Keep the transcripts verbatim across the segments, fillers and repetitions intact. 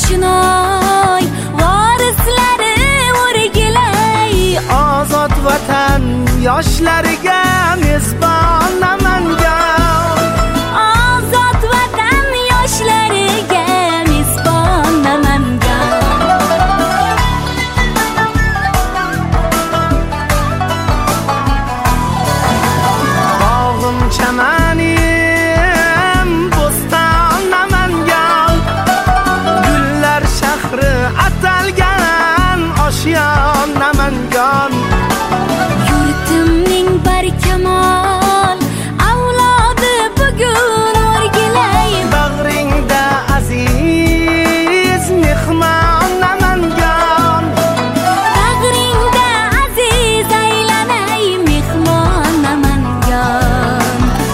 Barchinoy varislari o'rgilay. Ozod vatan yoshlariga mezbon Namangan. Ozod vatan yoshlariga mezbon Namangan. Bog'im chamanim bo'ston Namangan. Gullar shahri atalgan oshyon Namangan. Yurtimning barkamol avlodi bugun o'rgilay. Bag'ringda aziz mehmon Namangan. Bag'ringda aziz aylanay mehmon Namangan.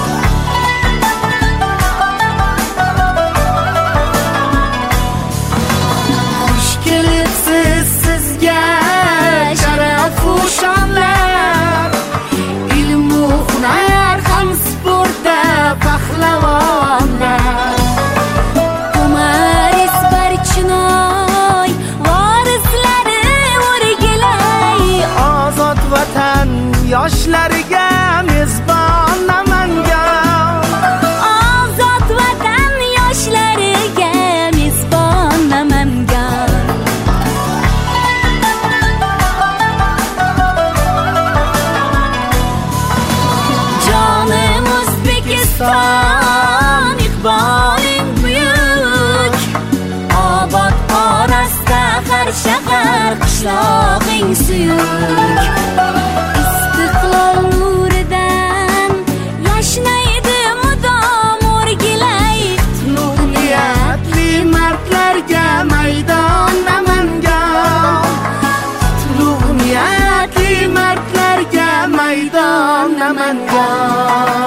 Xush kelibsiz sizga sharafu shonlar. Ilmu hunar ham sportda pahlavonlar. Umaris Barchinoy varislari o'rgilay. Ozod vatan yoshlariga mezbon Namangan. Ozod vatan yoshlariga mezbon Namangan. Jonim O'zbekiston, iqboling buyuk. Obod orasida har shahar, qishlog'ing suyuk. Istiqlol nuridan yashnaydi mudom o'rgilay. Niyatli mardlarga maydon Namangan. Niyatli mardlarga maydon Namangan.